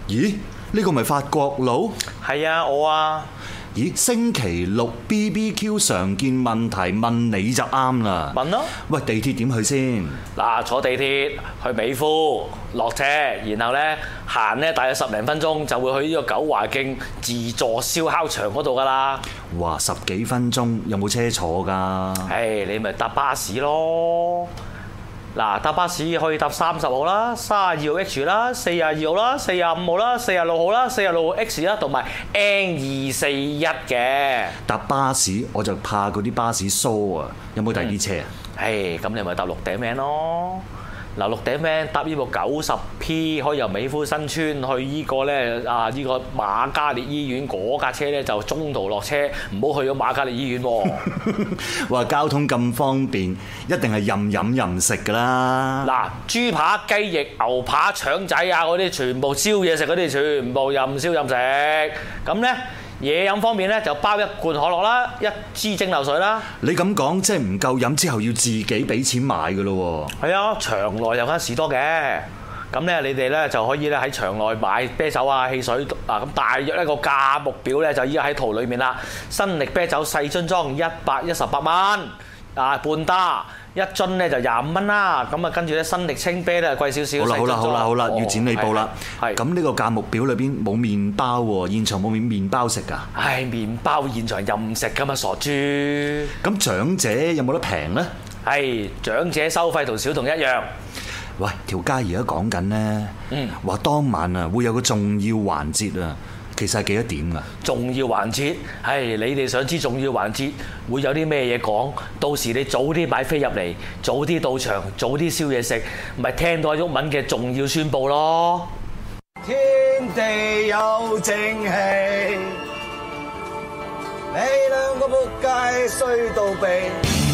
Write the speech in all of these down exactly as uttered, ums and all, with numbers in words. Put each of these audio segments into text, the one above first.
咦？呢個咪法國佬？ 係啊，我啊。 咦？星期六 B B Q 常見問題問你就啱啦。 問咯。 喂，地鐵點去先？ 嗱，坐地鐵去美孚落車，然後呢行呢大約十零分鐘就會去呢個九華徑自助燒烤場嗰度噶啦。 哇！十幾分鐘有冇車坐㗎？ 唉，你咪搭巴士咯。嗱，搭巴士可以搭三十號啦、三十二號 H 啦、四十二號啦、四十五號啦、四十六號啦、四十六號 X 啦，同埋 N 二四一嘅。 搭巴士我就怕嗰啲巴士疏啊！有冇第二啲車啊？ 唉，咁你咪搭綠頂 van 咯。嗱，綠頂 van 搭呢部九十 P 可以由美孚新村去呢個咧啊呢個瑪嘉烈醫院嗰架車咧就中途落車，唔好去咗瑪嘉烈醫院喎。 話交通咁方便，一定係任飲任食㗎啦。 嗱，豬扒、雞翼、牛扒、腸仔啊嗰啲全部燒嘢食嗰啲全部任燒任食。咁咧嘢飲方面咧就包一罐可樂啦，一支蒸餾水啦。 你咁講即係唔夠飲之後要自己俾錢買㗎咯喎。 係啊，場內有間士多嘅。咁咧，你哋咧就可以咧喺場內買啤酒啊、汽水啊，咁大約一個價目表咧就依家喺圖裏面啦。新力啤酒細樽裝一百一十八蚊，啊半打一樽咧就廿五蚊啦。咁啊跟住咧新力清啤咧貴少少。 好啦好啦好啦好啦，要剪你報啦。 係。 咁呢個價目表裏邊冇麵包喎，現場冇麵麵包食㗎。 唉，麵包現場任食㗎嘛，傻豬。 咁長者有冇得平呢？ 係，長者收費同小童一樣。 喂，條街而家講緊呢，話、嗯、當晚啊會有個重要環節啊，其實係幾多點㗎？ 重要環節，唉，你哋想知重要環節會有啲咩嘢講？到時你早啲買飛入嚟，早啲到場，早啲燒嘢食，咪聽到阿鬱文嘅重要宣佈咯！ 天地有正氣，你兩個仆街衰到痹。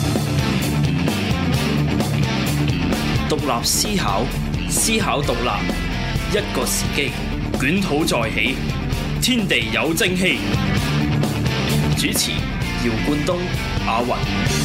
獨立思考，思考獨立，一個時機，捲土再起，天地有正氣。主持：姚冠東、阿雲。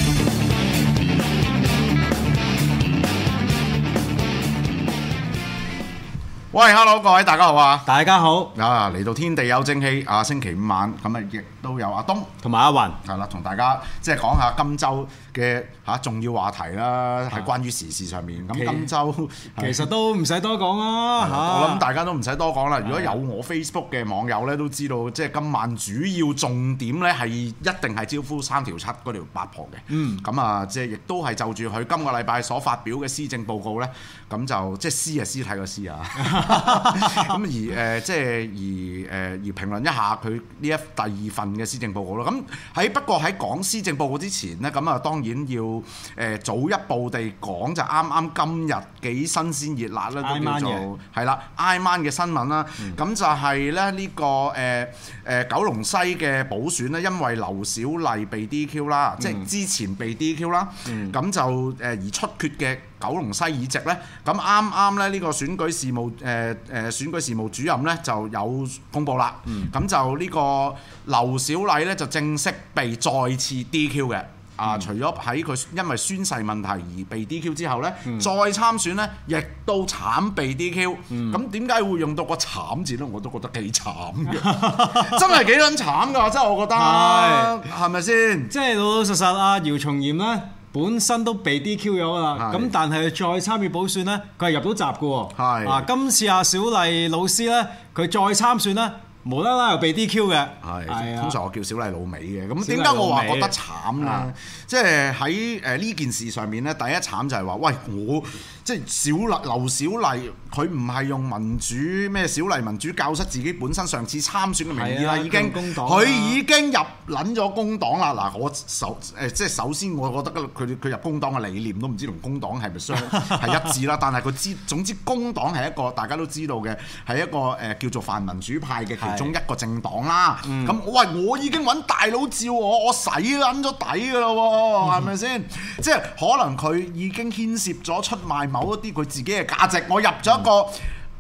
喂 ，hello， 各位大家好啊！ 大家好啊，嚟到天地有正氣啊，星期五晚咁啊，亦都有阿東同埋阿雲， 係啦，同大家即係講下今週嘅嚇重要話題啦，係關於時事上面。咁今週其實都唔使多講啦嚇， 我諗大家都唔使多講啦。如果有我 Facebook 嘅網友咧，都知道即係今晚主要重點咧係一定係招呼三條七嗰條八婆嘅。嗯，咁啊，即係亦都係就住佢今個禮拜所發表嘅施政報告咧，咁就即係屍啊屍體個屍啊。咁而誒、呃、即係而誒、呃、而評論一下佢呢一第二份嘅施政報告咯。咁喺不過喺講施政報告之前呢，咁啊當然要誒、呃、早一步地講就啱啱今日幾新鮮熱辣啦，都叫做係啦挨晚嘅新聞啦。咁、嗯、就係咧呢個誒誒、呃呃、九龍西嘅補選呢，因為劉小麗被 D Q 啦、嗯，即係之前被 D Q 啦、嗯，咁就誒而出缺嘅九龍西議席咧，咁啱啱咧呢個選舉事務誒誒、呃呃、選舉事務主任咧就有公佈啦，咁、嗯、就呢個劉小麗咧就正式被再次 D Q 嘅。啊！除咗喺佢因為宣誓問題而被 D Q 之後咧、嗯，再參選咧，亦都慘被 D Q。咁點解會用到個慘字咧？我都覺得幾慘嘅，真係幾撚慘㗎！真係我覺得，係咪先？ 即係老老實實啊！姚松炎咧本身都被 D Q 咗啦，咁但係佢再參與補選咧，佢係入到閘嘅喎。係啊，今次阿小麗老師咧，佢再參選咧。無啦啦又被 D Q 嘅， 係通常我叫小麗老味嘅。咁點解我話覺得慘咧？即係喺誒呢件事上面咧，第一慘就係話，喂，我即係小麗劉小麗，佢唔係用民主咩小麗民主教室自己本身上次參選嘅名義啦，已經佢已經入撚咗工黨啦。嗱，我首誒即係首先，我覺得佢佢入工黨嘅理念都唔知同工黨係咪相係一致啦。但係佢知總之工黨係一個大家都知道嘅係一個誒叫做泛民主派嘅其中一個政黨啦。咁我喂我已經揾大佬照我，我洗撚咗底㗎啦喎，係咪先？即係可能佢已經牽涉咗出賣某一啲佢自己嘅價值，我入咗一個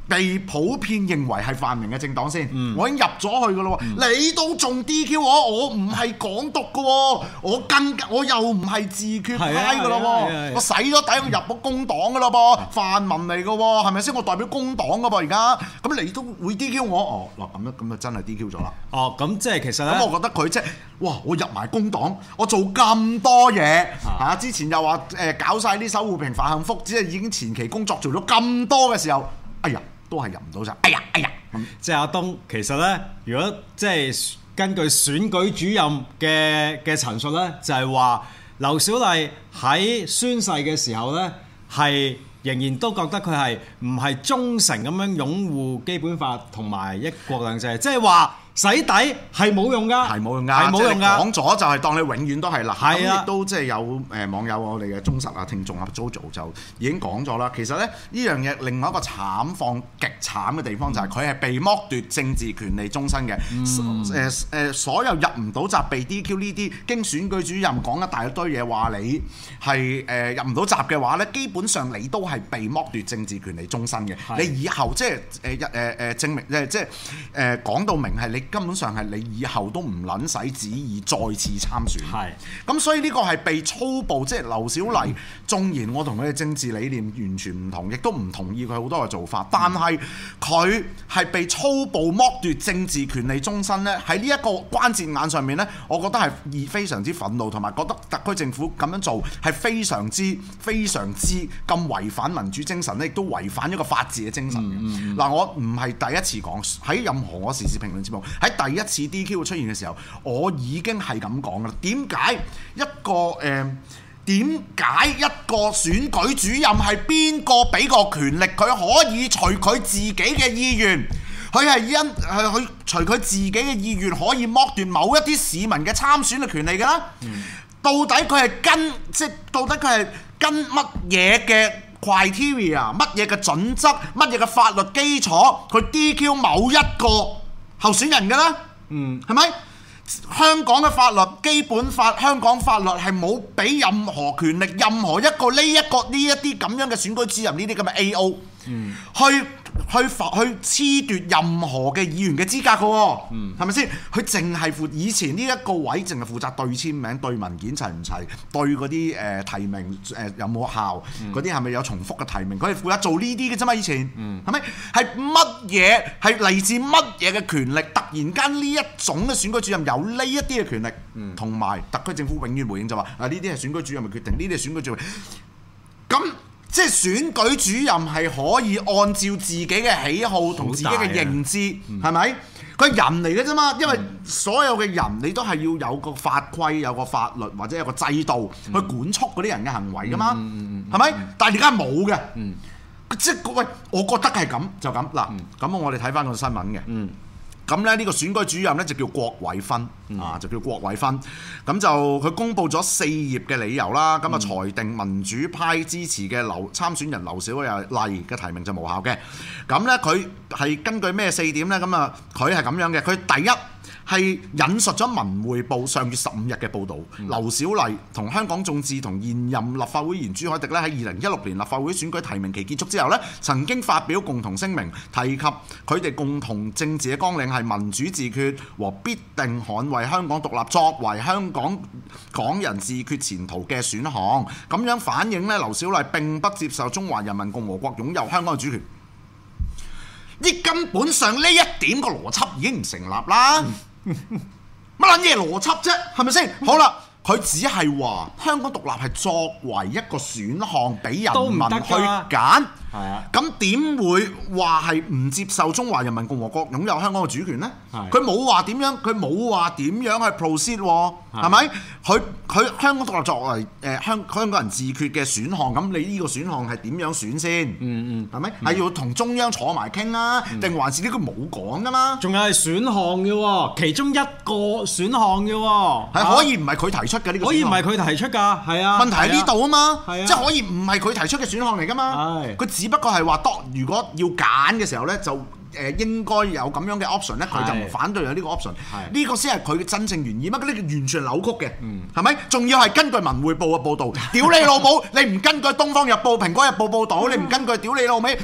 被普遍認為係泛民嘅政黨先， 嗯、 我已經入咗去噶咯喎，嗯、你都仲 D Q 我，我唔係港獨噶喎，我更我又唔係自決派噶咯喎，我洗咗底，我入咗工黨噶咯噃，泛民嚟噶喎，係咪先？我代表工黨噶噃而家，咁你都會 D Q 我？哦，嗱咁樣咁就真係 D Q 咗啦。 哦，咁即係其實咧， 咁我覺得佢即係哇，我入埋工黨，我做咁多嘢嚇、啊，之前又話誒搞晒啲守護平反幸福，只係已經前期工作做咗咁多嘅時候，哎呀！都係入唔到咋，哎呀哎呀！ 即係阿東，其實咧，如果即係根據選舉主任嘅嘅陳述咧，就係話劉小麗喺宣誓嘅時候咧，係仍然都覺得佢係唔係忠誠咁樣擁護基本法同埋一國兩制，即係話洗底係冇用㗎， 係冇用㗎， 係冇用㗎。 講咗就係當你永遠都係啦。咁係啊， 亦都即係有誒網友我哋嘅忠實啊聽眾啊 Jojo 就已經講咗啦。其實咧呢樣嘢另外一個慘況極慘嘅地方就係佢係被剝奪政治權利終身嘅。誒誒、嗯，所有入唔到閘被 D Q 呢啲，經選舉主任講一大堆嘢話你係誒、呃、入唔到閘嘅話咧，基本上你都係被剝奪政治權利終身嘅。的你以後即係誒誒誒證明誒即係誒講到明係你。根本上係你以後都唔撚使旨意再次參選，係咁是，所以呢個係被粗暴，即係劉小麗縱然我同佢嘅政治理念完全唔同，亦都唔同意佢好多嘅做法，但係佢係被粗暴剝奪政治權利終身呢，喺呢一個關節眼上面呢，我覺得係非常之憤怒，同埋覺得特區政府咁樣做係非常之非常之咁違反民主精神呢，亦都違反一個法治嘅精神嘅。嗱、嗯嗯，我唔係第一次講，喺任何我時事評論節目。喺第一次 D Q 出現嘅時候，我已經係咁講㗎啦。點解一個誒？點解一個選舉主任係邊個俾個權力佢可以隨佢自己嘅意願？佢係因係佢隨佢自己嘅意願可以剝奪某一啲市民嘅參選嘅權利㗎啦。嗯、到底佢係跟即係到底佢係跟乜嘢嘅 criteria、乜嘢嘅準則、乜嘢嘅法律基礎，佢 D Q 某一個候選人㗎啦，嗯，係咪？香港嘅法律、基本法、香港法律係冇俾任何權力、任何一個呢一個呢一啲咁樣嘅選舉主任呢啲咁嘅 A O，嗯，去去去褫奪任何嘅議員嘅資格嘅喎，嗯，係咪先？佢淨係負以前呢一個位，淨係負責對簽名、對文件齊唔齊、對嗰啲誒提名誒、呃、有冇效，嗰啲係咪有重複嘅提名？佢係負責做呢啲嘅啫嘛，以前，嗯，係咪？係乜嘢？係嚟自乜嘢嘅權力？突然間呢一種嘅選舉主任有呢一啲嘅權力，同埋、嗯、特區政府永遠回應就話：啊呢啲係選舉主任嘅決定，呢啲係選舉主任。咁即係選舉主任係可以按照自己嘅喜好同自己嘅認知，係咪？佢係人嚟嘅啫嘛，因為所有嘅人你都係要有個法規、有個法律或者有個制度去管束嗰啲人嘅行為噶嘛，係咪？但係而家冇嘅，嗯、即係喂，我覺得係咁就咁嗱。咁、嗯、我哋睇翻個新聞嘅。嗯咁咧呢個選舉主任咧就叫郭偉芬，嗯、啊就叫郭偉芬，咁就佢公布咗四頁嘅理由啦，咁啊、嗯、裁定民主派支持嘅劉參選人劉小麗嘅提名就無效嘅，咁咧佢係根據咩四點咧？咁啊佢係咁樣嘅，佢第一係引述咗文匯報上月十五日嘅報導，嗯、劉小麗同香港眾志同現任立法會議員朱凱廸咧喺二零一六年立法會選舉提名期結束之後咧，曾經發表共同聲明，提及佢哋共同政治嘅綱領係民主自決和必定捍衛香港獨立作為香港港人自決前途嘅選項，咁樣反映咧劉小麗並不接受中華人民共和國擁有香港嘅主權。呢根本上呢一點個邏輯已經唔成立啦。乜撚嘢邏輯啫？係咪先？好啦，佢只係話香港獨立係作為一個選項俾人民去揀。係啊，咁點會話係唔接受中華人民共和國擁有香港嘅主權呢？佢冇話點樣，佢冇話點樣去 proceed 喎，係咪？佢佢香港獨立作為誒香香港人自決嘅選項，咁你呢個選項係點樣選先？嗯嗯，係咪？係要同中央坐埋傾啊？定還是呢個冇講噶嘛？仲有係選項嘅喎，其中一個選項嘅喎，係可以唔係佢提出嘅呢個選項？可以唔係佢提出㗎？係啊，問題喺呢度啊嘛，即係可以唔係佢提出嘅選項嚟㗎嘛？佢只不過係話，當如果要揀嘅時候咧，就誒應該有咁樣嘅 option 咧，佢就唔反對有呢個 option。呢個先係佢嘅真正原意乜？呢個完全扭曲嘅，係咪？仲要係根據文匯報嘅報導，屌你老母！你唔根據《東方日報》、《蘋果日報》報導，你唔根據屌你老味，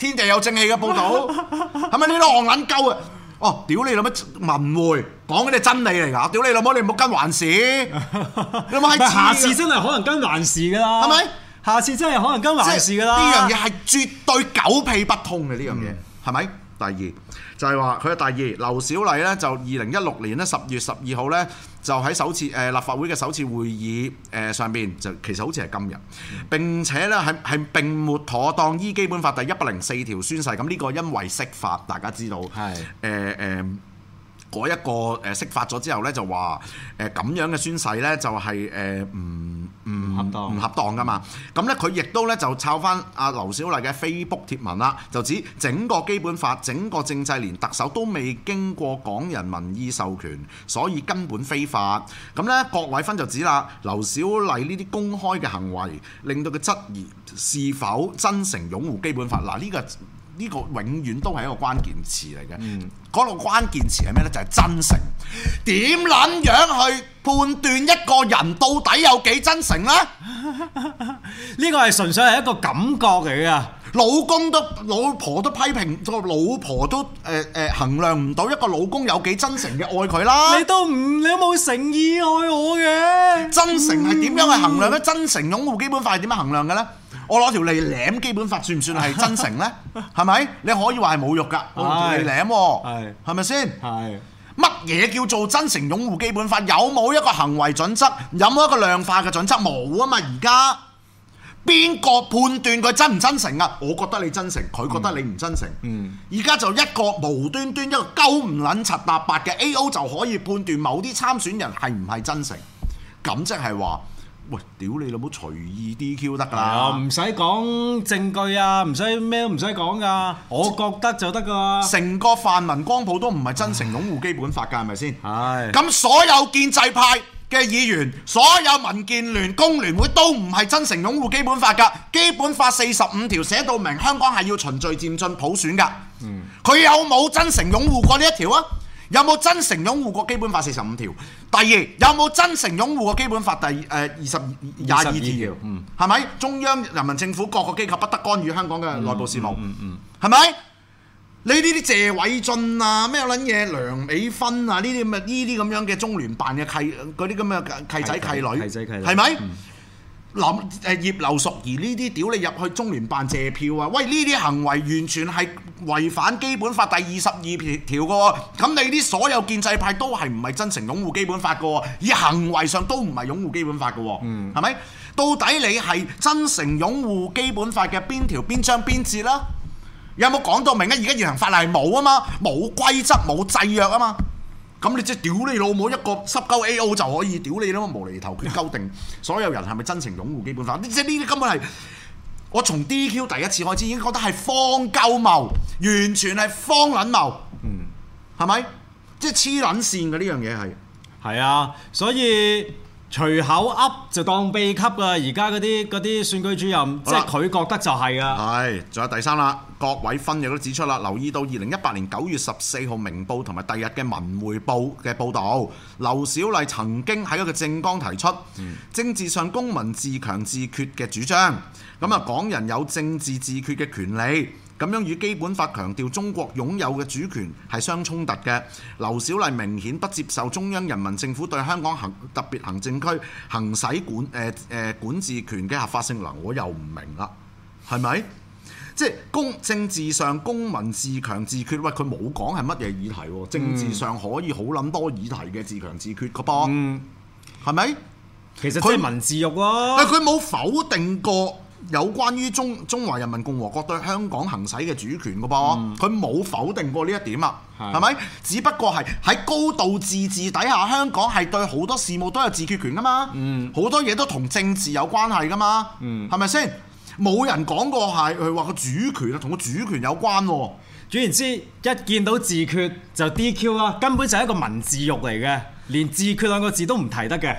天地有正氣嘅報導，係咪呢啲戇撚鳩啊？哦，屌你老母文匯講嗰啲真理嚟㗎，屌你老母你唔好跟環市，你冇係下次真係可能跟環市㗎啦， 係咪？ 下次真係可能跟環市㗎啦。 呢樣嘢係絕對狗屁不通嘅呢樣嘢，係咪？第二就係話佢嘅第二，劉小麗咧就二零一六年咧十月十二號咧就喺首次誒、呃、立法會嘅首次會議誒、呃、上邊就其實好似係今日，並且咧係係並沒妥當依基本法第一百零四條宣誓，咁呢個因為釋法，大家知道係誒誒嗰一個誒釋法咗之後咧就話誒咁樣嘅宣誓咧就係誒唔唔合當唔合當噶嘛，咁咧佢亦都咧就抄翻阿劉小麗嘅 Facebook 貼文啦，就指整個基本法、整個政制連特首都未經過港人民意授權，所以根本非法。咁咧郭偉芬就指啦，劉小麗呢啲公開嘅行為，令到佢質疑是否真誠擁護基本法。嗱、這、呢個呢、這個永遠都係一個關鍵詞嚟嘅。嗯，嗰個關鍵詞係咩呢？就係、是、真誠。點撚樣去判斷一個人到底有幾真誠呢？ 呢個係純粹係一個感覺嚟㗎。 老公都老婆都批評個老婆都誒誒、呃呃、衡量唔到一個老公有幾真誠嘅愛佢啦。 你都唔你有冇誠意愛我嘅？ 真誠係點樣去衡量呢？真誠擁護基本法係點樣衡量嘅呢？我攞條脷舐基本法算唔算係真誠呢？係咪？你可以話係侮辱㗎，我條脷舐喎，係咪先？係。乜嘢叫做真誠擁護基本法？有冇一個行為準則？有冇一個量化嘅準則？冇啊嘛！而家邊個判斷佢真唔真誠啊？我覺得你真誠，佢覺得你唔真誠。嗯。而家就一個無端端一個鳩唔撚柒搭八嘅 A O 就可以判斷某啲參選人係唔係真誠。咁即係話。喂，屌你老母隨意 D Q 得㗎啦！ 唔使講證據啊，唔使咩都唔使講㗎，我覺得就得㗎。 成個泛民光譜都唔係真誠擁護基本法㗎，係咪先？ 係。 咁所有建制派嘅議員，所有民建聯、工聯會都唔係真誠擁護基本法㗎。基本法四十五條寫到明，香港係要循序漸進普選㗎。嗯。佢有冇真誠擁護過呢一條啊？有冇真誠擁護過基本法四十五條？第二，有冇真誠擁護過基本法第誒二十廿二條？嗯，係咪？中央人民政府各個機構不得干預香港嘅內部事務？嗯嗯，係咪？你呢啲謝偉俊啊，咩撚嘢梁美芬啊，呢啲咁嘅呢啲咁樣嘅中聯辦嘅契嗰啲咁嘅契仔契女， 契仔契女， 係咪？林誒葉劉淑儀呢啲屌你入去中聯辦借票啊！喂，呢啲行為完全係違反基本法第二十二條嘅喎，咁你啲所有建制派都係唔係真誠擁護基本法嘅喎，而行為上都唔係擁護基本法嘅喎，嗯，係咪？到底你係真誠擁護基本法嘅邊條邊章邊節啦？有冇講到明啊？而家現行法例係冇啊嘛，冇規則冇制約啊嘛。咁你即係屌你老母一個濕鳩 A O 就可以屌你啦嘛，無厘頭決鳩定所有人係咪真誠擁護基本法？即係呢啲根本係我從 D Q 第一次開始已經覺得係荒鳩謬，完全係荒撚謬，嗯，係咪？即係黐撚線嘅呢樣嘢係係啊，所以隨口噏就當秘笈啦。而家嗰啲嗰啲選舉主任，即係佢覺得就係啊。 係，仲有第三啦。郭偉芬亦都指出啦，留意到二零一八年九月十四號明報同埋第日嘅文匯報嘅報導，劉小麗曾經喺一個政綱提出、嗯、政治上公民自強自決嘅主張，咁啊港人有政治自決嘅權利，咁樣與基本法強調中國擁有嘅主權係相衝突嘅。劉小麗明顯不接受中央人民政府對香港行特別行政區行使管誒誒、呃、管治權嘅合法性，嗱我又唔明啦，係咪？即係公政治上公民自強自決，喂佢冇講係乜嘢議題喎？政治上可以好撚多議題嘅自強自決個噃，嗯，係咪？ 其實即係文字獄咯。 但佢冇否定過有關於中中華人民共和國對香港行使嘅主權個噃，佢冇、嗯、否定過呢一點啊，係咪？只不過係喺高度自治底下，香港係對好多事務都有自決權噶嘛，嗯，好多嘢都同政治有關係噶嘛，嗯，係咪先？冇人講過係佢話個主權啊，同個主權有關喎。 總言之，一見到自決就 D Q 啦，根本就係一個文字獄嚟嘅，連自決兩個字都唔提得嘅。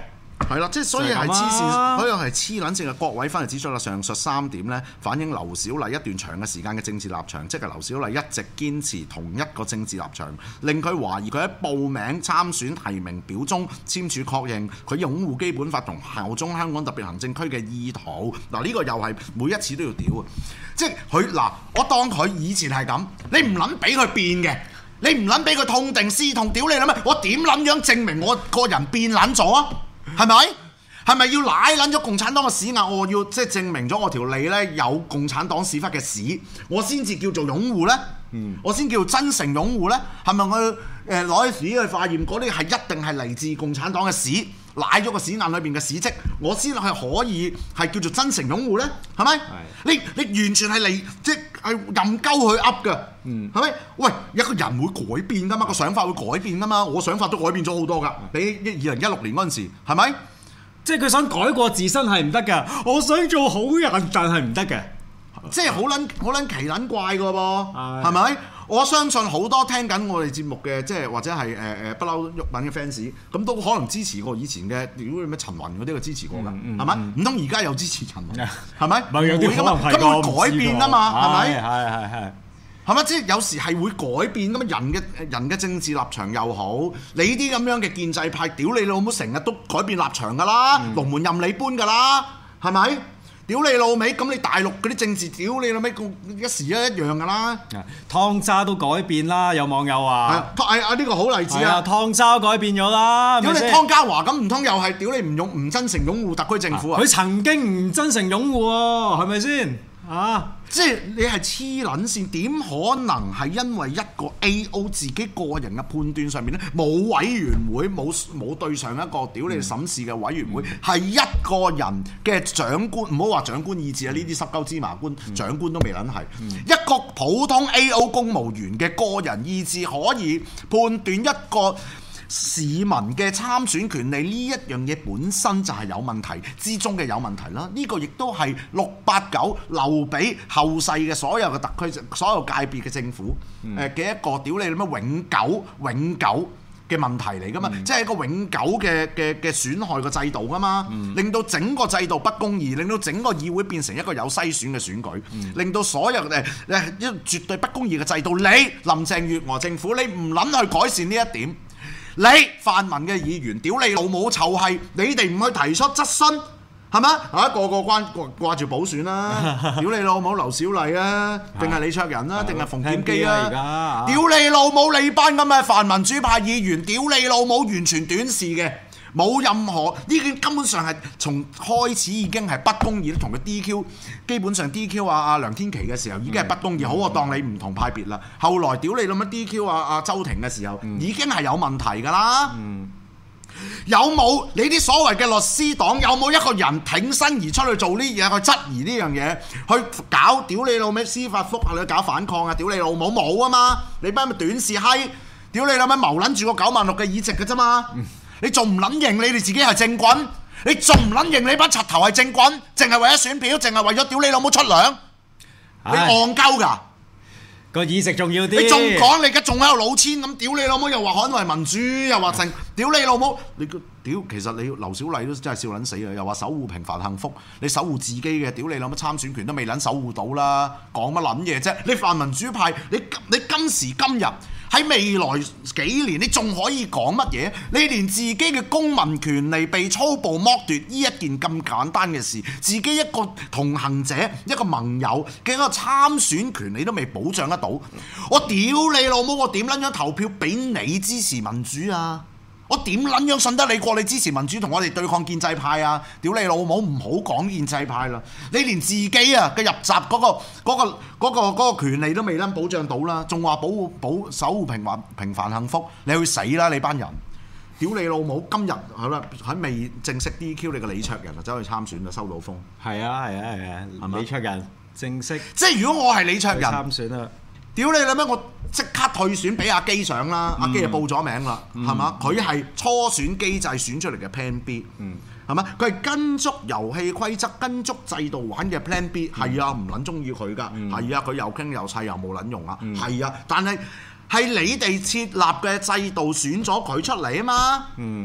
係啦，即係所以係黐線，所以係黐撚線嘅。郭偉芬就指出啦，上述三點咧反映劉小麗一段長嘅時間嘅政治立場，即係劉小麗一直堅持同一個政治立場，令佢懷疑佢喺報名參選提名表中簽署確認佢擁護基本法同效忠香港特別行政區嘅意圖。嗱，呢個又係每一次都要屌啊！即係佢嗱，我當佢以前係咁，你唔撚俾佢變嘅。你唔撚俾佢痛定思痛，屌你啦咩？我點撚樣證明我個人變撚咗啊？係咪？係咪要舐撚咗共產黨嘅屎眼？我要即係證明咗我條脷咧有共產黨屎忽嘅屎，我先至叫做擁護呢？嗯、我先叫做真誠擁護呢？係咪我誒攞啲屎去化驗嗰啲係一定係嚟自共產黨嘅屎？舐咗個屎眼裏邊嘅屎跡，我先係可以係叫做真誠擁護呢？係咪？你你完全係嚟即係任鳩佢噏嘅，係咪？喂，一個人會改變噶嘛，個想法會改變噶嘛，我想法都改變咗好多噶，比二零一六年嗰陣時，係咪？ 即係佢想改過自身係唔得㗎，我想做好人，但係唔得嘅， 即係好撚好撚奇撚怪㗎噃，係咪？我相信好多聽緊我哋節目嘅，即係或者係誒誒不嬲鬱品嘅 fans，咁都可能支持過以前嘅，如果咩陳雲嗰啲，佢支持過㗎，係咪？唔通而家又支持陳雲？係咪？唔會㗎嘛，咁會改變啊嘛，係咪？係係係。係咪？即係有時係會改變㗎嘛，人嘅人嘅政治立場又好，你啲咁樣嘅建制派，屌你老母，成日都改變立場㗎啦，嗯、龍門任你搬㗎啦，係咪？屌你老味，咁你大陸嗰啲政治，屌你老味，一時一一樣㗎啦。湯渣都改變啦，有網友話。係啊，呢個好例子啊。 湯渣改變咗啦。 屌你湯家驊咁唔通又係屌你唔用唔真誠擁護特區政府啊？ 佢曾經唔真誠擁護喎，係咪先？啊！ 即係你係黐撚線，點可能係因為一個 A O 自己個人嘅判斷上面咧，冇委員會，冇冇對上一個屌你審視嘅委員會，係、嗯、一個人嘅長官，唔好話長官意志啊！呢啲濕鳩芝麻官，嗯、長官都未撚係，嗯、一個普通 A O 公務員嘅個人意志可以判斷一個市民嘅參選權利，呢一樣嘢本身就係有問題之中嘅有問題啦。呢、這個亦都係六八九留俾後世嘅所有嘅特區、所有界別嘅政府誒嘅一個屌你乜永久、永久嘅問題嚟噶嘛？嗯、即係一個永久嘅嘅嘅損害個制度噶嘛，嗯、令到整個制度不公義，令到整個議會變成一個有篩選嘅選舉，嗯、令到所有誒誒一絕對不公義嘅制度，你林鄭月娥政府你唔諗去改善呢一點。你泛民嘅議員，屌你老母臭閪！你哋唔去提出質詢，係咪啊？個個關掛住補選啦！屌你老母劉小麗啊，定係李卓人啊，定係馮檢基啊？屌你老母你班咁嘅泛民主派議員，屌你老母完全短視嘅，冇任何呢件根本上係從開始已經係不公義，同佢 D Q， 基本上 D Q 啊阿梁天琦嘅時候已經係不公義，嗯、好我當你唔同派別啦。後來屌你老母 D Q 啊阿周庭嘅時候，嗯、已經係有問題㗎啦。嗯、有冇你啲所謂嘅律師黨有冇一個人挺身而出去做呢嘢，去質疑呢樣嘢，去搞屌你老味司法覆核，你搞反抗啊？屌你老母冇啊嘛！你班咪短視閪，屌你老味謀撚住個九萬六嘅議席嘅啫嘛！嗯你仲唔撚認你哋自己係政棍？你仲唔撚認你班柒頭係政棍？淨係為咗選票，淨係為咗屌你老母出糧？你戇鳩㗎？ 個議席重要啲。 你仲講你而家仲喺度老千咁屌你老母，又話捍衞民主，又話成屌你老母。你個屌其實你劉小麗都真係笑撚死啊！又話守護平凡幸福，你守護自己嘅屌你老母參選權都未撚守護到啦，講乜撚嘢啫？你泛民主派，你你今時今日。喺未來幾年，你仲可以講乜嘢？你連自己嘅公民權利被粗暴剝奪呢一件咁簡單嘅事，自己一個同行者、一個盟友嘅一個參選權你都未保障得到，我屌你老母！我點撚樣投票俾你支持民主啊？我點撚樣信得你過你支持民主同我哋對抗建制派啊？屌你老母！唔好講建制派啦，你連自己啊嘅入閘嗰個嗰個嗰個嗰個權利都未撚保障到啦，仲話保護保守護平凡平凡幸福，你去死啦你班人！屌你老母！今日好啦，喺未正式 D Q 你個李卓人啊，走去參選啊，收到風。 係啊係啊係啊，係咪李卓人正式。 即係如果我係李卓人參選啊！ 屌你啦咩！我即刻退選俾阿基上啦，阿基就報咗名啦，係嘛？佢係初選機制選出嚟嘅 Plan B，係嘛？佢係跟足遊戲規則、跟足制度玩嘅 Plan B，係啊，唔撚中意佢噶，係啊，佢又傾又砌又冇撚用啊，係啊，但係係你哋設立嘅制度選咗佢出嚟啊嘛，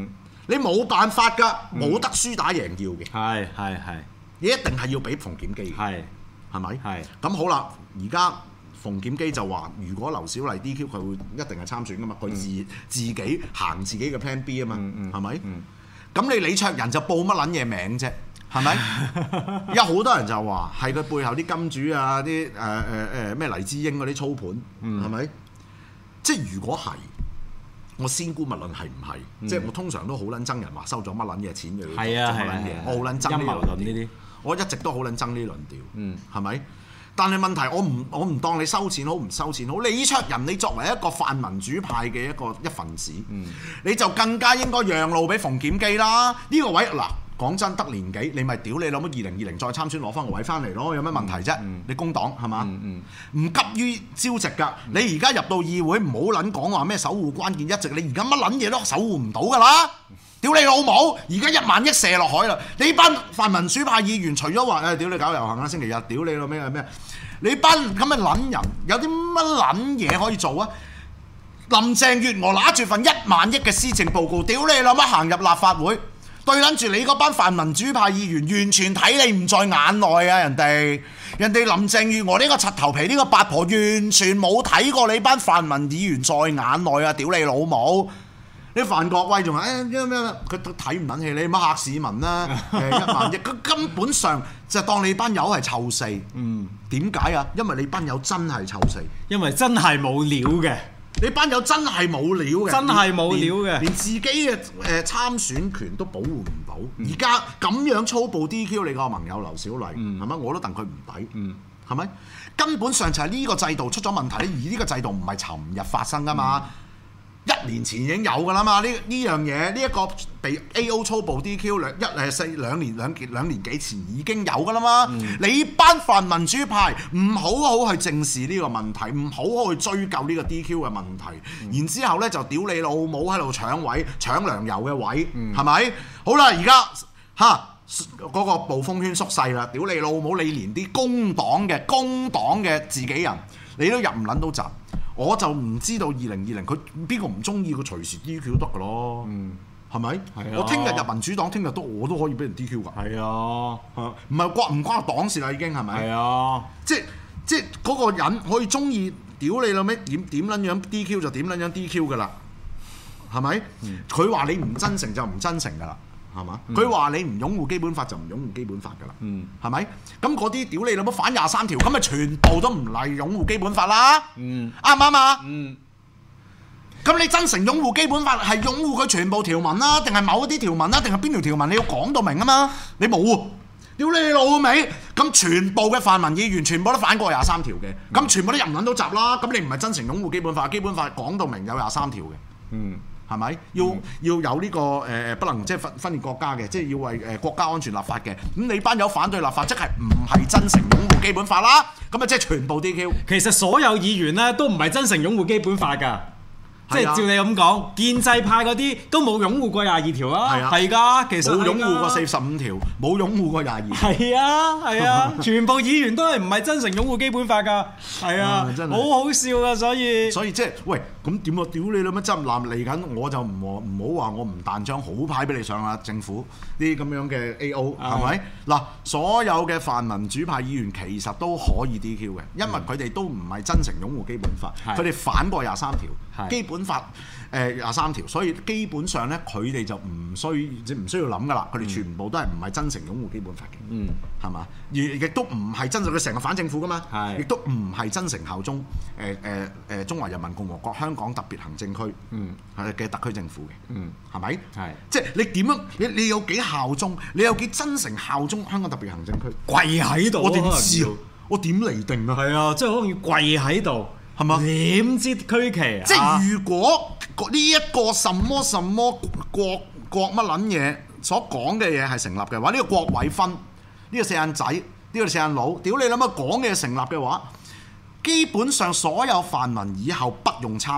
你冇辦法㗎，冇得輸打贏要嘅。 係係係， 你一定係要俾馮檢基。 係係咪？ 係。咁好啦，而家馮檢基就話，如果劉小麗 D Q，佢會一定係參選㗎嘛，佢自、嗯、自己行自己嘅 plan B 啊嘛，係咪？咁你李卓人就報乜撚嘢名啫？係咪？有好多人就話係佢背後啲金主啊，啲誒誒誒咩黎智英嗰啲操盤，係咪、嗯？即係如果係，我先估勿論係唔係，嗯、即係我通常都好撚憎人話收咗乜撚嘢錢嘅， 係啊係啊， 我好撚憎呢論呢啲，我一直都好撚憎呢論調，嗯，係咪？但係問題我唔我唔當你收錢好唔收錢好，李卓人你作為一個泛民主派嘅一個一份子，嗯、你就更加應該讓路俾馮檢基啦。呢、呢個位嗱。講真得年幾，你咪屌你諗乜二零二零再參選攞翻個位翻嚟咯，有咩問題啫？嗯、你工黨係嘛？唔、嗯嗯、急於招值㗎。嗯、你而家入到議會唔好撚講話咩守護關鍵一席，你而家乜撚嘢都守護唔到㗎啦！屌你老母！而家一萬億射落海啦！你班泛民主派議員除咗話誒屌你搞遊行啦，星期日屌你咯咩咩？你班咁嘅撚人有啲乜撚嘢可以做啊？林鄭月娥拿住份一萬億嘅施政報告，屌你老母行入立法會！對撚住你嗰班泛民主派議員，完全睇你唔在眼內啊！人哋人哋林鄭月娥呢個柒頭皮呢個八婆，完全冇睇過你班泛民議員在眼內啊！屌你老母！你范國威仲話誒咩咩佢都睇唔撚起你，乜嚇市民啦？誒一萬億，佢根本上就當你班友係臭四。嗯，點解啊？因為你班友真係臭四， 因為真係冇料嘅。 你班友真係冇料嘅， 真係冇料嘅，連自己嘅誒參選權都保護唔到。而家咁樣粗暴 D Q 你個盟友劉小麗，係咪、嗯？我都戥佢唔抵，係咪、嗯？根本上就係呢個制度出咗問題，而呢個制度唔係尋日發生噶嘛。嗯一年前已經有㗎啦嘛，呢呢樣嘢呢一個被 A O 粗暴 D Q 兩一誒四兩年兩兩年幾前已經有㗎啦嘛。嗯、你班泛民主派唔好好去正視呢個問題，唔好好去追究呢個 D Q 嘅問題，嗯、然之後呢，就屌你老母喺度搶位搶糧油嘅位，係咪、嗯？好啦，而家嚇嗰個暴風圈縮細啦，屌你老母！你連啲工黨嘅工黨嘅自己人你都入唔撚到閘。我就唔知道二零二零佢邊個唔中意佢隨時 D Q 得㗎咯，係咪？我聽日入民主黨，聽日都我都可以俾人 D Q 㗎。係啊，唔係關唔關黨事啦已經係咪？係啊，即即嗰個人可以中意屌你老味點點撚樣 D Q 就點撚樣 D Q 㗎啦，係咪？佢話、嗯、你唔真誠就唔真誠㗎啦。係嘛？佢話、嗯、你唔擁護基本法就唔擁護基本法㗎啦，係咪、嗯？咁嗰啲屌你老母反廿三條，咁咪全部都唔嚟擁護基本法啦？啱唔啱啊？咁、嗯、你真誠擁護基本法係擁護佢全部條文啦，定係某一啲條文啦，定係邊條條文你要講到明啊嘛？你冇喎，屌你老味！咁全部嘅泛民議員全部都反過廿三條嘅，咁、嗯、全部都入唔撚到閘啦。咁你唔係真誠擁護基本法，基本法講到明有廿三條嘅。嗯。係咪要、嗯、要有呢、這個誒、呃、不能即係分分裂國家嘅，即係要為誒國家安全立法嘅？咁你班友反對立法，即係唔係真誠擁護基本法啦？咁啊，即係全部 D Q。其實所有議員咧都唔係真誠擁護基本法㗎。即係照你咁講，建制派嗰啲都冇擁護過廿二條啊，係㗎，其實冇擁護過四十五條，冇擁護過廿二。係啊，係啊，全部議員都係唔係真誠擁護基本法㗎？係啊，真係好好笑啊！所以所以即係喂，咁點啊？屌你老乜針攬嚟緊，我就唔唔好話我唔彈張好牌俾你上啦，政府啲咁樣嘅 A O 係咪？嗱，所有嘅泛民主派議員其實都可以 D Q 嘅，因為佢哋都唔係真誠擁護基本法，佢哋反過廿三條，基本法誒廿三條，所以基本上咧，佢哋就唔需即唔需要諗噶啦，佢哋全部都係唔係真誠擁護基本法嘅，嗯，係嘛？而亦都唔係真誠，佢成日反政府噶嘛，係，亦都唔係真誠效忠誒誒誒中華人民共和國香港特別行政區，嗯，係嘅特區政府嘅，嗯，係咪？係，即係你點樣？你你有幾效忠？你有幾真誠效忠香港特別行政區？跪喺度，我點知啊？我點嚟定啊？係啊，即係可能要跪喺度。係嘛？點知區旗啊？即係如果呢一個什麼什麼國國乜撚嘢所講嘅嘢係成立嘅話，呢、這個郭偉芬，呢、這個四眼仔，呢、這個四眼佬，屌你諗下講嘅成立嘅話，基本上所有泛民以後不用參選。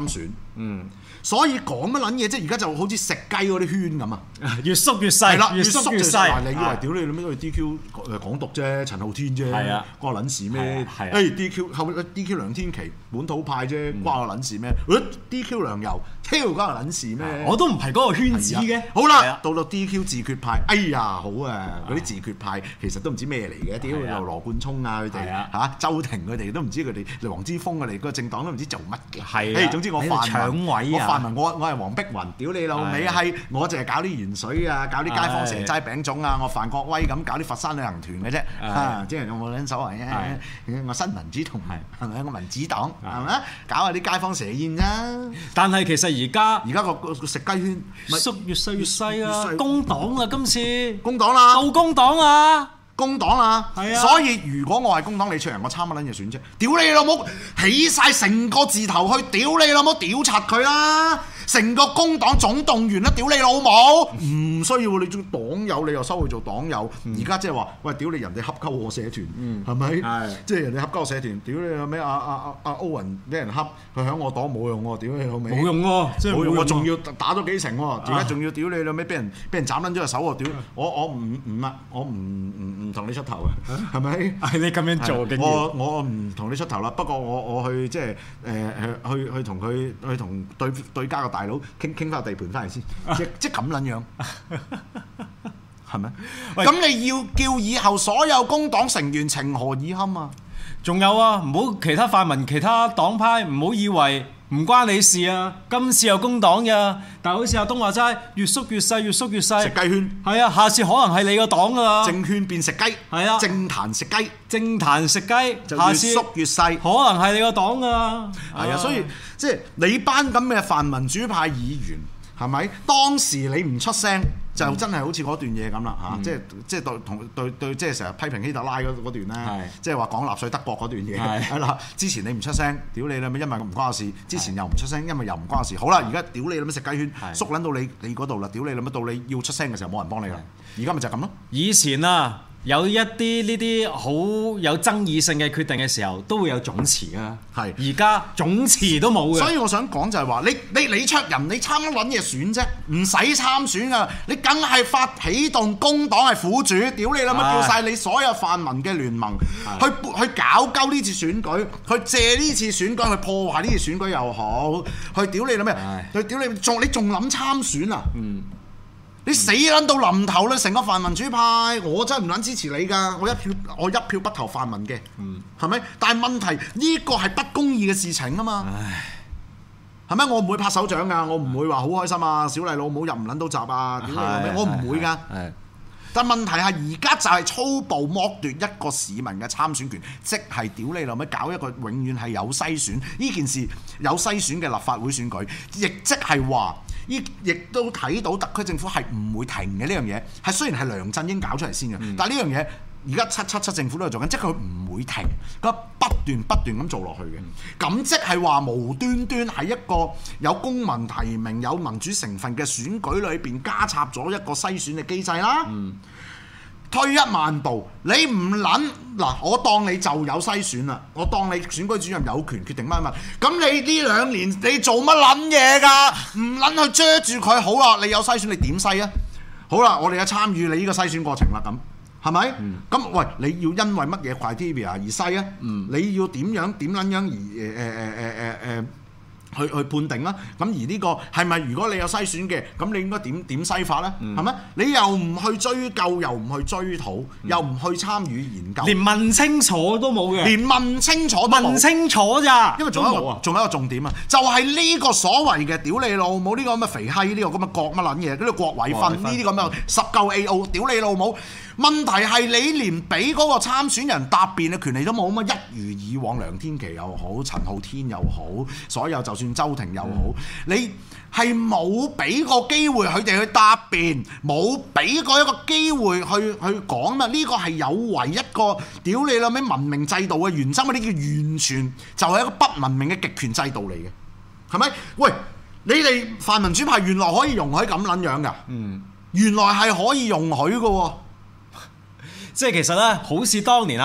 嗯。 所以講乜撚嘢啫？而家就好似食雞嗰啲圈咁啊， 越縮越細， 啦， 越縮越細。 你以為屌你老味都係 D Q 誒港獨啫，陳浩天啫，關我撚事咩？誒 D Q 後 D Q 梁天琦本土派啫，關我撚事咩？D Q 梁游，超關我撚事咩？ 我都唔係嗰個圈子嘅。 好啦，到到 D Q 自決派，哎呀好啊！嗰啲自決派其實都唔知咩嚟嘅，屌又羅冠聰啊佢哋嚇，周庭佢哋都唔知佢哋，黃之鋒佢哋個政黨都唔知做乜嘅。係，總之我泛民，我泛民，我我係黃碧雲，屌你老味係，我淨係搞啲鹽水啊，搞啲街坊蛇齋餅糭啊，我范國威咁搞啲佛山旅行團嘅啫，嚇，即係有冇撚所謂啊？我新民主同盟係咪？我民主黨係咪？搞下啲街坊蛇宴啫。但係其實而家而家個個食雞圈縮越細越細啊！工黨啊，今次工黨啦， 到工黨啊！ 工黨啊，係啊，所以如果我係工黨李卓人，我參乜撚嘢選啫？屌你老母，起晒成個字頭去，屌你老母，屌柒佢啦！成個工黨總動員啦，屌你老母！唔需要你做黨友，你又收佢做黨友。而家即係話，喂，屌你人哋恰鳩我社團，係咪？係，即係人哋恰鳩我社團，屌你老味！阿阿阿阿歐雲俾人恰，佢響我黨冇用喎，屌你老味！冇用喎，冇用喎，仲要打咗幾成喎，而家仲要屌你老味，俾人俾人斬撚咗隻手喎，屌！我我唔唔啊，我唔唔唔同你出頭啊，係咪？係你咁樣做嘅。我我唔同你出頭啦，不過我我去即係誒去去同佢去同對對家個大佬傾傾翻個地盤翻嚟先，即即咁撚樣，係咪？咁你要叫以後所有工黨成員情何以堪啊？ 仲有啊，唔好其他泛民、其他黨派唔好以為唔關你事啊！今次有工黨嘅，但係好似阿東話齋，越縮越細，越縮越細。食雞圈。係啊，下次可能係你個黨噶啦。政圈變食雞。係啊。政壇食雞。政壇食雞。下次越縮越細。可能係你個黨噶啦。係啊，所以即係你班咁嘅泛民主派議員，係咪？當時你唔出聲，就真係好似嗰段嘢咁啦嚇，即係即係對同對對，即係成日批評希特拉嗰段咧，即係話講納粹德國嗰段嘢係啦。之前你唔出聲，屌你啦咩？因為唔關我事。之前又唔出聲，因為又唔關我事。好啦，而家屌你啦咩？食雞圈縮撚到你你嗰度啦，屌你啦咩？到你要出聲嘅時候冇人幫你啦。而家咪就係咁咯。以前啊，有一啲呢啲好有爭議性嘅決定嘅時候，都會有總辭啊。係，而家總辭都冇嘅。所以我想講就係話，你你李卓人，你參乜撚嘢選啫？唔使參選噶，你梗係發起動工黨係苦主，屌你啦乜叫晒你所有泛民嘅聯盟去去搞鳩呢次選舉，去借呢次選舉去破壞呢次選舉又好，去屌你啦咩？去屌你仲你仲諗參選啊？嗯。你死撚到臨頭啦！成個泛民主派，我真係唔撚支持你㗎，我一票我一票不投泛民嘅，係咪？但係問題呢個係不公義嘅事情啊嘛，係咪？我唔會拍手掌㗎，我唔會話好開心啊！小麗老母入唔撚到閘啊！我唔會㗎。但問題係而家就係粗暴剝奪一個市民嘅參選權，即係屌你老味搞一個永遠係有篩選呢件事有篩選嘅立法會選舉，亦即係話。亦都睇到特區政府係唔會停嘅呢樣嘢，係雖然係梁振英搞出嚟先嘅，嗯、但係呢樣嘢而家七七七政府都係做緊，即係佢唔會停，咁不斷不斷咁做落去嘅。咁、嗯、即係話無端端喺一個有公民提名、有民主成分嘅選舉裏邊加插咗一個篩選嘅機制啦。嗯退一萬步，你唔撚嗱，我當你就有篩選啦，我當你選舉主任有權決定乜乜，咁你呢兩年你做乜撚嘢㗎？唔撚去遮住佢好啦，你有篩選你點篩啊？好啦，我哋就參與你呢個篩選過程啦，咁係咪？咁、嗯、喂，你要因為乜嘢 criteria 而篩啊？嗯、你要點樣點撚樣而誒誒誒誒誒？呃呃呃去去判定啦，咁而呢個係咪如果你有篩選嘅，咁你應該點點篩法咧？係咪、嗯？你又唔去追究，又唔去追討，嗯、又唔去參與研究，連問清楚都冇嘅，連問清楚都冇問清楚咋？因為仲有一個仲有一個重點啊，就係、是、呢個所謂嘅屌你老母呢、這個咁嘅肥閪，呢、這個咁嘅國乜撚嘢，呢、這個國委分呢啲咁嘅十嚿 A O， 屌你老母！問題係你連俾嗰個參選人答辯嘅權利都冇，咁啊一如以往，梁天琦又好，陳浩天又好，所有就算周庭又好，嗯、你係冇俾個機會佢哋去答辯，冇俾過一個機會去去講嘛？呢個係有違一個屌你老味文明制度嘅原則，嗰啲叫完全就係一個不文明嘅極權制度嚟嘅，係咪？喂，你哋泛民主派原來可以容許咁撚樣㗎？嗯，原來係可以容許嘅喎。即係其實咧，好似當年啊，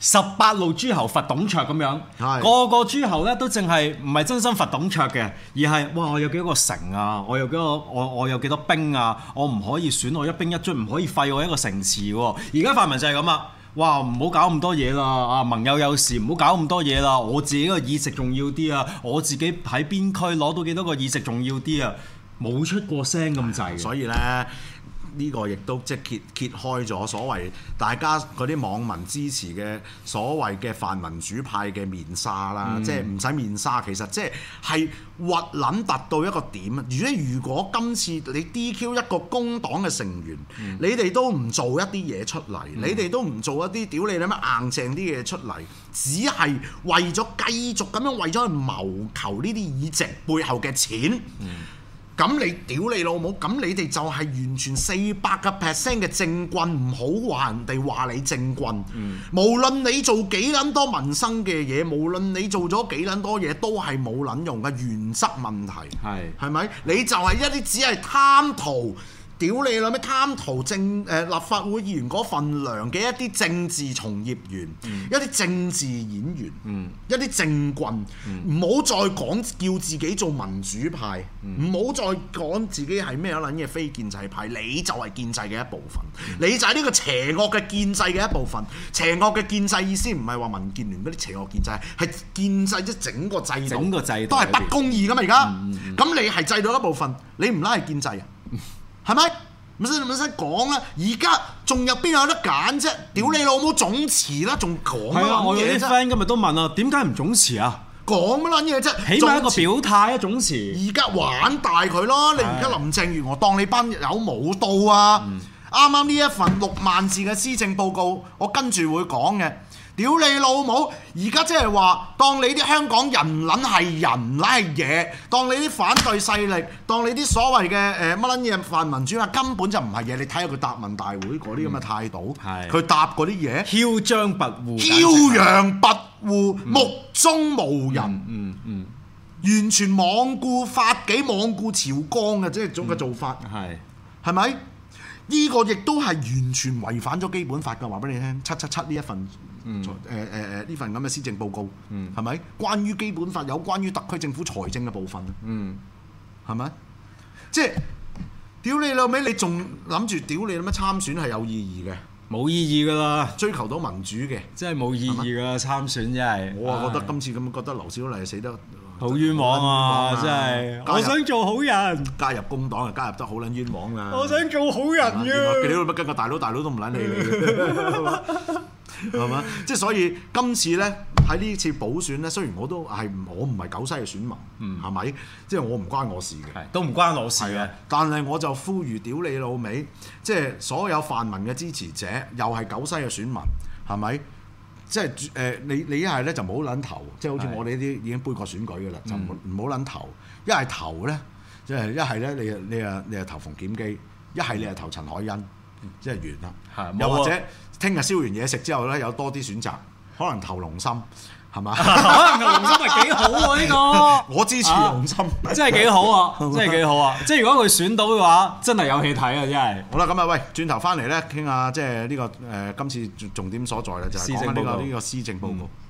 十八路諸侯罰董卓咁樣，個個諸侯咧都淨係唔係真心罰董卓嘅，而係哇我有幾多個城啊，我有幾多我我有幾多兵啊，我唔可以損我一兵一卒，唔可以廢我一個城池喎。而家泛民就係咁啊，哇唔好搞咁多嘢啦，啊盟友有事唔好搞咁多嘢啦，我自己個議席重要啲啊，我自己喺邊區攞到幾多個議席重要啲啊，冇出過聲咁滯。 所以咧。呢個亦都即係揭揭開咗所謂大家嗰啲網民支持嘅所謂嘅泛民主派嘅面紗啦，嗯、即係唔使面紗，其實即係係核撚突到一個點啊！如果如果今次你 D Q 一個工黨嘅成員，嗯、你哋都唔做一啲嘢出嚟，嗯、你哋都唔做一啲屌你諗乜硬淨啲嘢出嚟，只係為咗繼續咁樣為咗去謀求呢啲議席背後嘅錢。嗯咁你屌你老母，咁你哋就係完全四百個 percent 嘅政棍，唔好話人哋話你政棍。嗯、無論你做幾撚多民生嘅嘢，無論你做咗幾撚多嘢，都係冇撚用嘅原則問題。係係咪？你就係一啲只係貪圖。屌你啦咩貪圖政誒、呃、立法會議員嗰份糧嘅一啲政治從業員，嗯、一啲政治演員，嗯、一啲政棍，唔好、嗯、再講叫自己做民主派，唔好、嗯、再講自己係咩撚嘢非建制派，你就係建制嘅一部分，嗯、你就係呢個邪惡嘅建制嘅一部分。邪惡嘅建制意思唔係話民建聯嗰啲邪惡建制，係建制即整個制度，整個制度都係不公義噶嘛而家。咁、嗯嗯、你係制度一部分，你唔拉係建制啊？係咪？唔使唔使講啦！而家仲有邊有得揀啫？屌你老母總辭啦，仲講乜撚嘢啫？係啊，我有啲 friend 今日都問啊，點解唔總辭啊？講乜撚嘢啫？起碼一個表態啊，總辭。而家玩大佢咯！你而家林鄭月娥當你班友冇到啊！啱啱呢一份六萬字嘅施政報告，我跟住會講嘅。屌你老母！而家即係話，當你啲香港人撚係人撚係嘢，當你啲反對勢力，當你啲所謂嘅誒乜撚嘢泛民主派根本就唔係嘢。你睇下佢答問大會嗰啲咁嘅態度，佢、嗯、答嗰啲嘢，囂張跋扈，囂張跋扈，嗯、目中無人，嗯嗯，嗯完全罔顧法紀、罔顧朝綱嘅即係種嘅做法，係係咪？呢、這個亦都係完全違反咗基本法嘅，話俾你聽。七七七呢一份。嗯，誒誒誒呢份咁嘅施政報告，嗯，係咪關於基本法有關於特區政府財政嘅部分？嗯，係咪？即係屌你老味，你仲諗住屌你諗乜參選係有意義嘅？冇意義㗎啦！追求到民主嘅，真係冇意義㗎參選真係。我啊覺得今次咁覺得劉小麗死得好冤枉啊！真係，我想做好人，加入工黨啊，加入得好撚冤枉啊！我想做好人㗎，屌乜跟個大佬，大佬都唔撚理你。係嘛？即係所以今次咧喺呢次補選咧，雖然我都係我唔係九西嘅選民，係咪、嗯？即係我唔關我事嘅，都唔關我事嘅。但係我就呼籲屌你老味，即係所有泛民嘅支持者，又係九西嘅選民，係咪？即係誒、呃，你你一係咧就唔好撚投，即係好似我哋呢啲已經杯葛選舉嘅啦，就唔唔好撚投。一係投咧，即係一係咧，你你啊你啊投馮檢基，一係你係投陳凱欣，即係完啦。又或者聽日燒完嘢食之後咧，有多啲選擇，可能投龍心，係嘛？可能投龍心係幾好喎呢個。我支持龍心，真係幾好啊！真係幾好啊！即係如果佢選到嘅話，真係有戲睇啊！真係。好啦，咁啊，喂，轉頭翻嚟咧，傾下即係呢個誒今次重點所在啦，就係講緊呢個呢個施政報告。